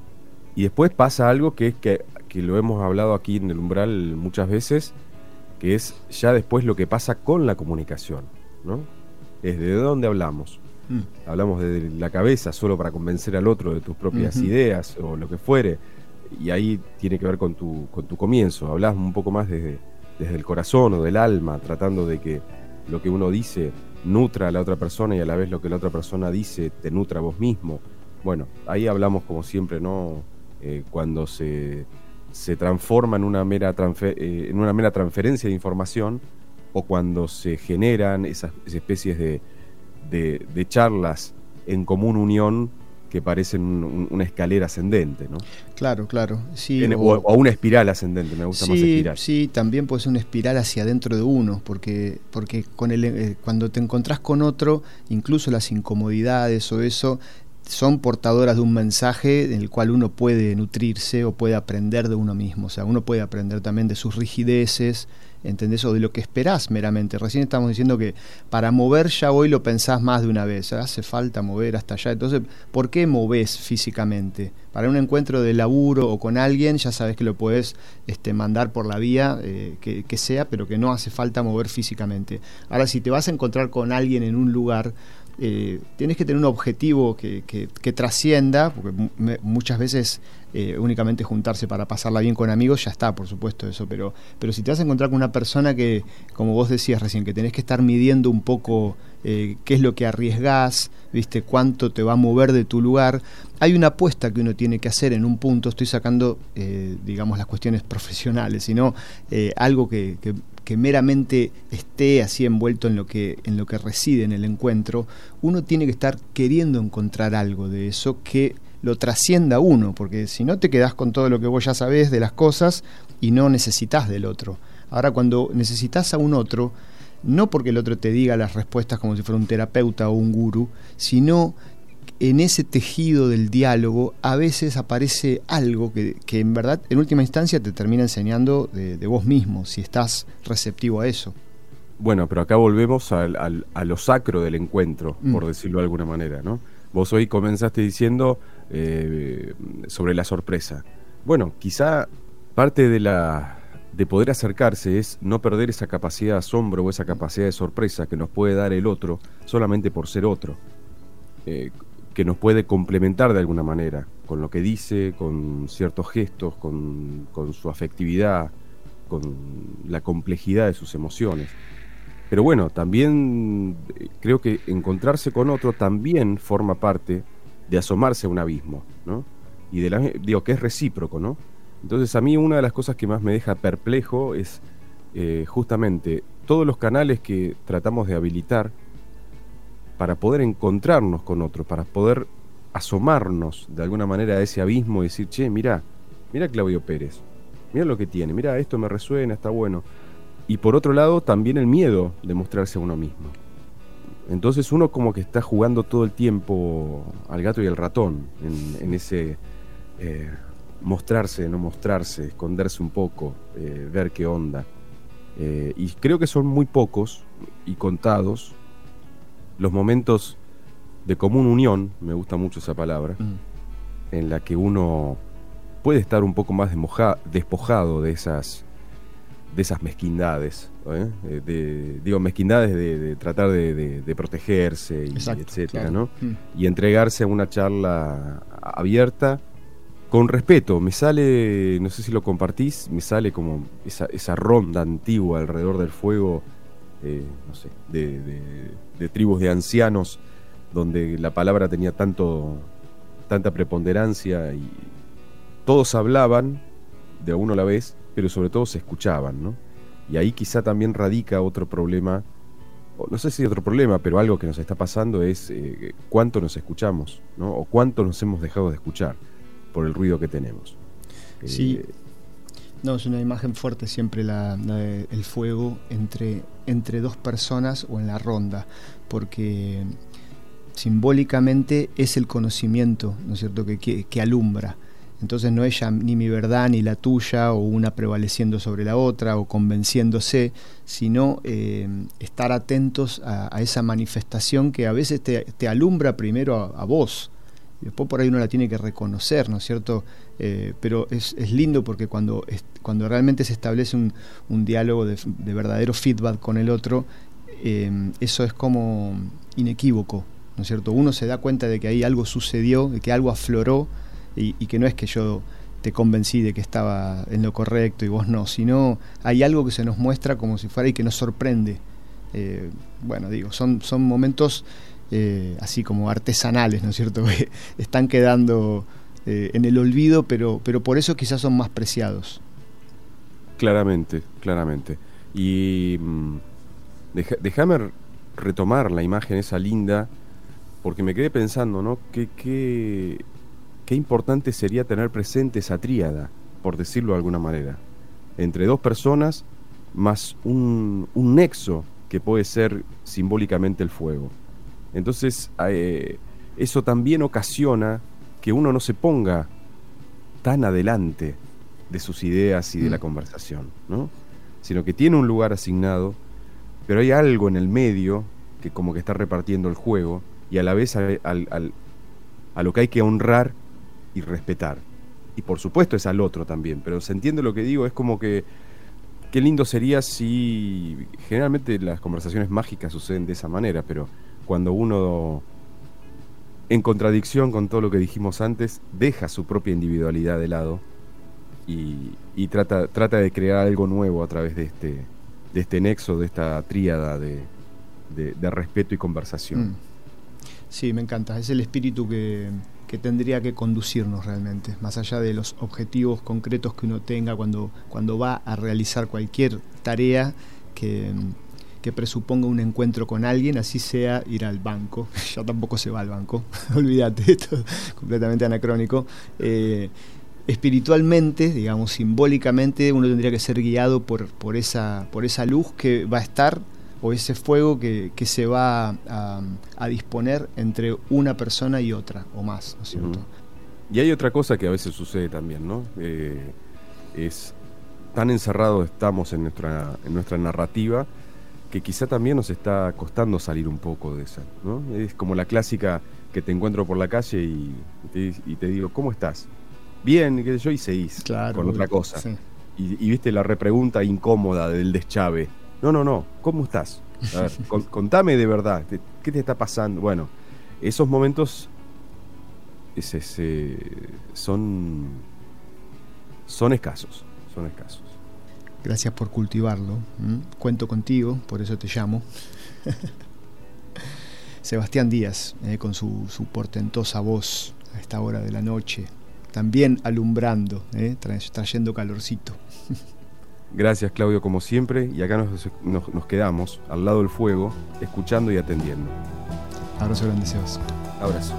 y después pasa algo que es que, que lo hemos hablado aquí en el Umbral muchas veces, que es ya después lo que pasa con la comunicación, ¿no? Es de dónde hablamos. Mm. Hablamos de la cabeza solo para convencer al otro de tus propias uh-huh. ideas o lo que fuere, y ahí tiene que ver con tu, con tu comienzo. Hablas un poco más desde, desde el corazón o del alma, tratando de que lo que uno dice nutra a la otra persona y a la vez lo que la otra persona dice te nutra a vos mismo. Bueno, ahí hablamos como siempre, ¿no? Eh, cuando se... se transforma en una mera transfer, eh, en una mera transferencia de información, o cuando se generan esas, esas especies de, de, de charlas en común unión que parecen un, una escalera ascendente, ¿no? Claro, claro. Sí, en, o, o una espiral ascendente, me gusta sí, más espiral. Sí, también puede ser una espiral hacia adentro de uno, porque, porque con el, eh, cuando te encontrás con otro, incluso las incomodidades o eso, son portadoras de un mensaje en el cual uno puede nutrirse o puede aprender de uno mismo. O sea, uno puede aprender también de sus rigideces, ¿entendés? O de lo que esperás meramente. Recién estamos diciendo que para mover ya hoy lo pensás más de una vez. Hace falta mover hasta allá. Entonces, ¿por qué movés físicamente? Para un encuentro de laburo o con alguien, ya sabés que lo podés este, mandar por la vía eh, que, que sea, pero que no hace falta mover físicamente. Ahora, si te vas a encontrar con alguien en un lugar, Eh, tienes que tener un objetivo que, que, que trascienda, porque m- muchas veces eh, únicamente juntarse para pasarla bien con amigos, ya está, por supuesto eso, pero, pero si te vas a encontrar con una persona que, como vos decías recién, que tenés que estar midiendo un poco eh, qué es lo que arriesgás, viste, cuánto te va a mover de tu lugar, hay una apuesta que uno tiene que hacer en un punto. Estoy sacando eh, digamos las cuestiones profesionales, sino eh, algo que, que que meramente esté así envuelto en lo que en lo que reside en el encuentro. Uno tiene que estar queriendo encontrar algo de eso que lo trascienda a uno, porque si no te quedás con todo lo que vos ya sabés de las cosas y no necesitas del otro. Ahora, cuando necesitas a un otro, no porque el otro te diga las respuestas como si fuera un terapeuta o un gurú, sino en ese tejido del diálogo a veces aparece algo que, que en verdad en última instancia te termina enseñando de, de vos mismo, si estás receptivo a eso. Bueno, pero acá volvemos al, al, a lo sacro del encuentro, mm. por decirlo de alguna manera, ¿no? Vos hoy comenzaste diciendo eh, sobre la sorpresa. Bueno, quizá parte de la de poder acercarse es no perder esa capacidad de asombro o esa capacidad de sorpresa que nos puede dar el otro solamente por ser otro. Eh, que nos puede complementar de alguna manera, con lo que dice, con ciertos gestos, con, con su afectividad, con la complejidad de sus emociones. Pero bueno, también creo que encontrarse con otro también forma parte de asomarse a un abismo, ¿no? Y de la, digo que es recíproco, ¿no? Entonces a mí una de las cosas que más me deja perplejo es eh, justamente todos los canales que tratamos de habilitar para poder encontrarnos con otro, para poder asomarnos de alguna manera a ese abismo y decir, che, mirá, mirá Claudio Pérez, mirá lo que tiene, mirá, esto me resuena, está bueno. Y por otro lado, también el miedo de mostrarse a uno mismo. Entonces uno como que está jugando todo el tiempo al gato y al ratón, en, en ese eh, mostrarse, no mostrarse, esconderse un poco, eh, ver qué onda. Eh, y creo que son muy pocos y contados los momentos de común unión, me gusta mucho esa palabra, mm. en la que uno puede estar un poco más desmoja, despojado de esas, de esas mezquindades, ¿eh? de, de, digo, mezquindades de, de tratar de, de, de protegerse, y Exacto, etcétera, claro. ¿no? Mm. Y entregarse a una charla abierta, con respeto. Me sale, no sé si lo compartís, me sale como esa, esa ronda antigua alrededor del fuego, eh, no sé, de, de, de tribus de ancianos, donde la palabra tenía tanto, tanta preponderancia y todos hablaban de a uno a la vez, pero sobre todo se escuchaban, ¿no? Y ahí quizá también radica otro problema, o no sé si otro problema, pero algo que nos está pasando es eh, cuánto nos escuchamos, ¿no? O cuánto nos hemos dejado de escuchar por el ruido que tenemos. Sí, eh, no, es una imagen fuerte siempre la, la de, el fuego entre, entre dos personas o en la ronda, porque simbólicamente es el conocimiento, ¿no es cierto?, que, que, que alumbra. Entonces no es ya ni mi verdad ni la tuya, o una prevaleciendo sobre la otra o convenciéndose, sino eh, estar atentos a, a esa manifestación que a veces te, te alumbra primero a, a vos. Después por ahí uno la tiene que reconocer, ¿no es cierto? Eh, pero es, es lindo porque cuando, es, cuando realmente se establece un, un diálogo de, de verdadero feedback con el otro, eh, eso es como inequívoco, ¿no es cierto? Uno se da cuenta de que ahí algo sucedió, de que algo afloró, y, y que no es que yo te convencí de que estaba en lo correcto y vos no, sino hay algo que se nos muestra como si fuera y que nos sorprende. Eh, bueno, digo, son, son momentos... Eh, así como artesanales, ¿no es cierto?, que están quedando eh, en el olvido, pero, pero por eso quizás son más preciados. Claramente, claramente. Y mmm, deja, déjame retomar la imagen esa linda, porque me quedé pensando, ¿no?, que, que, qué importante sería tener presente esa tríada, por decirlo de alguna manera, entre dos personas más un, un nexo que puede ser simbólicamente el fuego. Entonces, eh, eso también ocasiona que uno no se ponga tan adelante de sus ideas y de mm. la conversación, ¿no? Sino que tiene un lugar asignado, pero hay algo en el medio que como que está repartiendo el juego, y a la vez al, al, al, a lo que hay que honrar y respetar. Y por supuesto es al otro también, pero se entiende lo que digo, es como que qué lindo sería si... Generalmente las conversaciones mágicas suceden de esa manera, pero... cuando uno, en contradicción con todo lo que dijimos antes, deja su propia individualidad de lado y, y trata, trata de crear algo nuevo a través de este, de este nexo, de esta tríada de, de, de respeto y conversación. Mm. Sí, me encanta. Es el espíritu que, que tendría que conducirnos realmente, más allá de los objetivos concretos que uno tenga cuando, cuando va a realizar cualquier tarea que... que presuponga un encuentro con alguien, así sea ir al banco. Ya tampoco se va al banco, olvídate, esto es completamente anacrónico. Eh, espiritualmente, digamos, simbólicamente, uno tendría que ser guiado por, por, esa, por esa luz que va a estar, o ese fuego que, que se va a, a disponer entre una persona y otra, o más, ¿no es cierto? Uh-huh. Y hay otra cosa que a veces sucede también, ¿no? Eh, es tan encerrados estamos en nuestra, en nuestra narrativa, que quizá también nos está costando salir un poco de esa, ¿no? Es como la clásica que te encuentro por la calle y te, y te digo, ¿cómo estás? Bien, que yo y seguís claro, con otra cosa. Sí. Y, y viste la repregunta incómoda del deschave. No, no, no, ¿cómo estás? A ver, con, contame de verdad, ¿qué te está pasando? Bueno, esos momentos es, es, eh, son, son escasos, son escasos. Gracias por cultivarlo. ¿Mm? Cuento contigo, por eso te llamo. Sebastián Díaz, eh, con su, su portentosa voz a esta hora de la noche, también alumbrando, eh, tra- trayendo calorcito. Gracias, Claudio, como siempre, y acá nos, nos, nos quedamos al lado del fuego, escuchando y atendiendo. Abrazo grande, Sebas. Abrazo.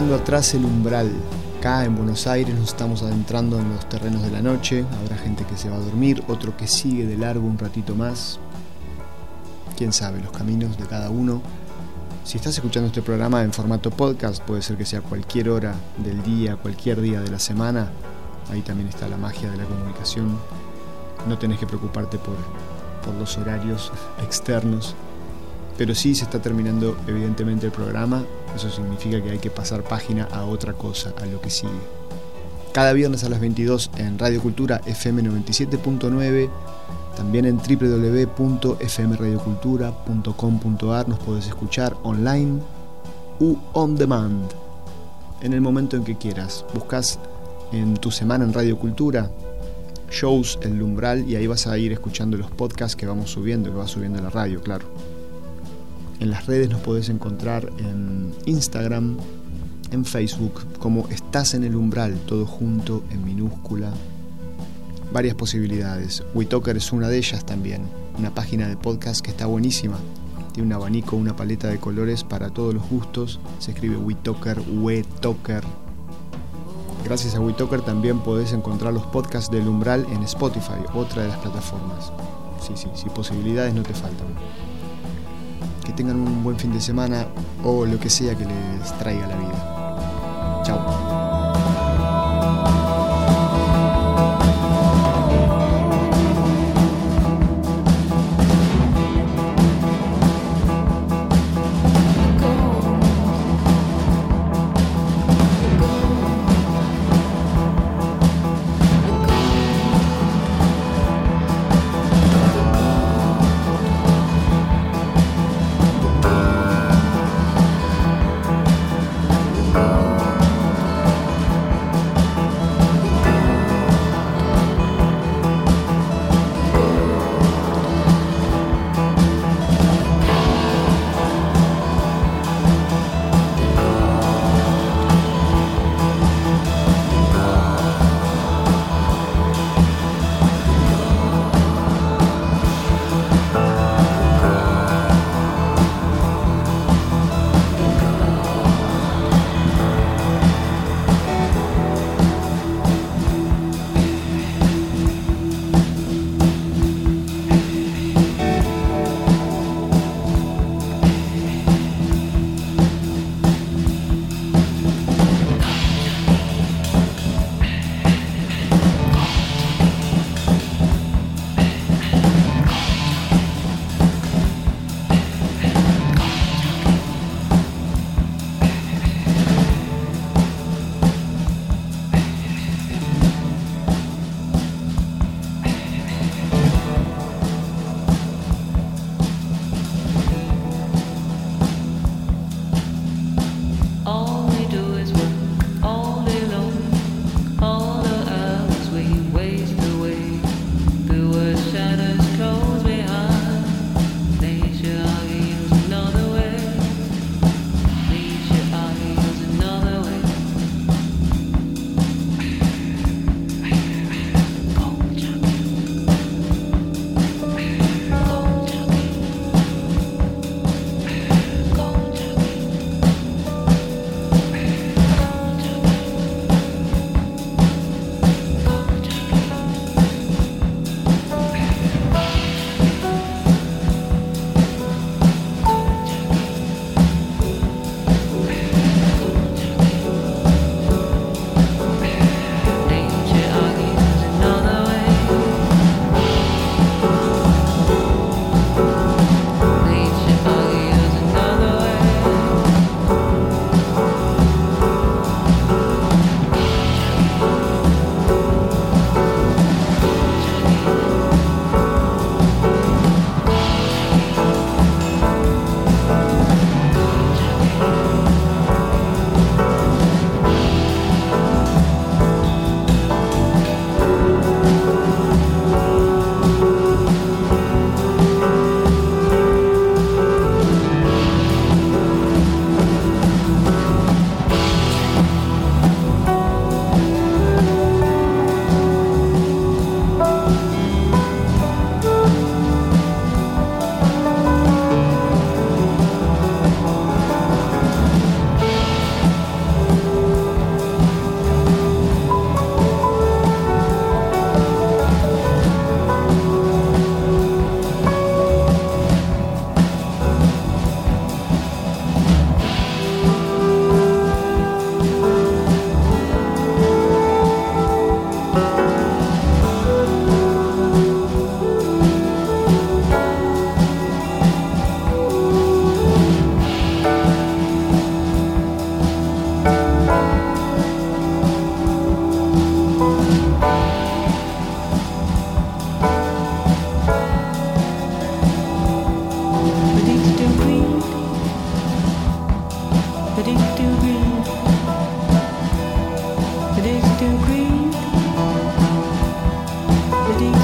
dejando atrás el umbral. Acá en Buenos Aires nos estamos adentrando en los terrenos de la noche. Habrá gente que se va a dormir, otro que sigue de largo un ratito más. Quién sabe, los caminos de cada uno. Si estás escuchando este programa en formato podcast, puede ser que sea cualquier hora del día, cualquier día de la semana. Ahí también está la magia de la comunicación. No tenés que preocuparte por, por los horarios externos. Pero sí se está terminando evidentemente el programa. Eso significa que hay que pasar página a otra cosa, a lo que sigue. Cada viernes a las veintidós en Radio Cultura F M noventa y siete punto nueve. También en doble u doble u doble u punto f m radio cultura punto com punto a r nos podés escuchar online u on demand. En el momento en que quieras. Buscas en tu semana en Radio Cultura shows El Umbral y ahí vas a ir escuchando los podcasts que vamos subiendo, que va subiendo la radio, claro. En las redes nos podés encontrar en Instagram, en Facebook, como Estás en el Umbral, todo junto, en minúscula. Varias posibilidades. WeTalker es una de ellas también, una página de podcast que está buenísima. Tiene un abanico, una paleta de colores para todos los gustos. Se escribe WeTalker, WeTalker. Gracias a WeTalker también podés encontrar los podcasts del Umbral en Spotify, otra de las plataformas. Sí, sí, sí, posibilidades no te faltan. Que tengan un buen fin de semana o lo que sea que les traiga la vida. Chao.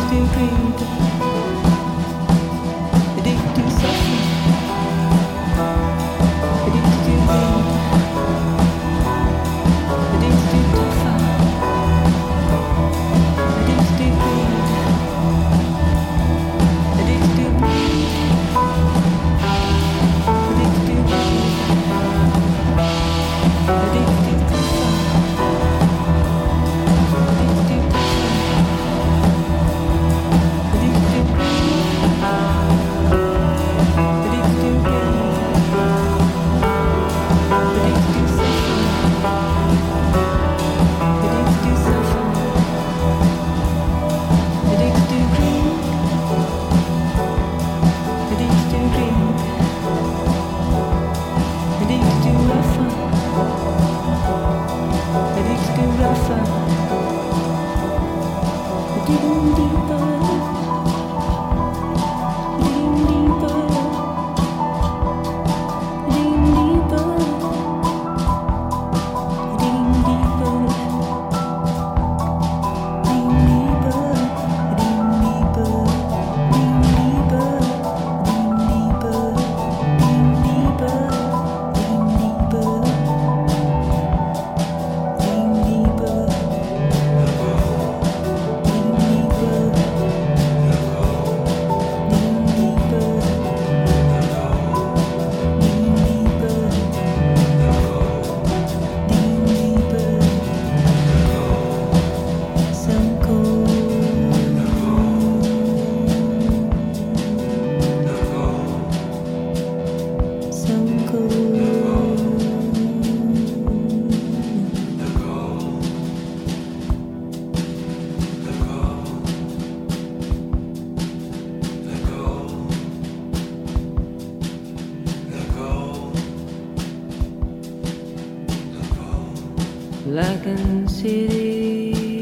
Blackened city